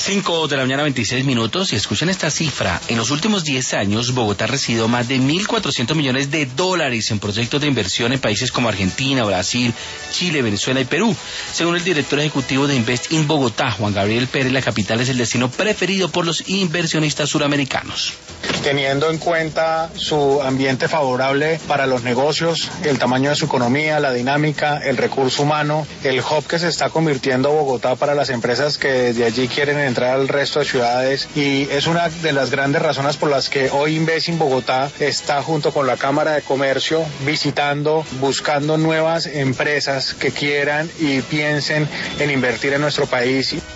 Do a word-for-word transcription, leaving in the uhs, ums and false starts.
cinco de la mañana, veintiséis minutos, y escuchen esta cifra. En los últimos diez años, Bogotá ha recibido más de mil cuatrocientos millones de dólares en proyectos de inversión en países como Argentina, Brasil, Chile, Venezuela y Perú. Según el director ejecutivo de Invest in Bogotá, Juan Gabriel Pérez, la capital es el destino preferido por los inversionistas suramericanos. Teniendo en cuenta su ambiente favorable para los negocios, el tamaño de su economía, la dinámica, el recurso humano, el hub que se está convirtiendo Bogotá para las empresas que desde allí quieren entrar al resto de ciudades, y es una de las grandes razones por las que hoy Invest in Bogotá está junto con la Cámara de Comercio visitando, buscando nuevas empresas que quieran y piensen en invertir en nuestro país.